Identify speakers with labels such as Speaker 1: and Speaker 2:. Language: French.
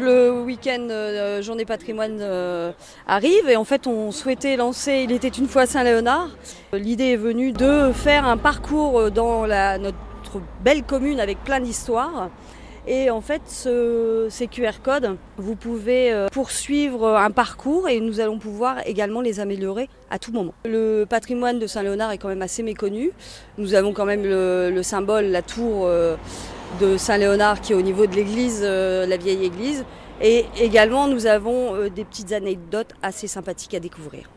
Speaker 1: Le week-end Journée Patrimoine arrive et en fait on souhaitait lancer Il était une fois Saint-Léonard. L'idée est venue de faire un parcours dans notre belle commune avec plein d'histoires. Et en fait, ces QR codes, vous pouvez poursuivre un parcours et nous allons pouvoir également les améliorer à tout moment. Le patrimoine de Saint-Léonard est quand même assez méconnu. Nous avons quand même le symbole, la tour de Saint-Léonard qui est au niveau de l'église, la vieille église. Et également, nous avons des petites anecdotes assez sympathiques à découvrir.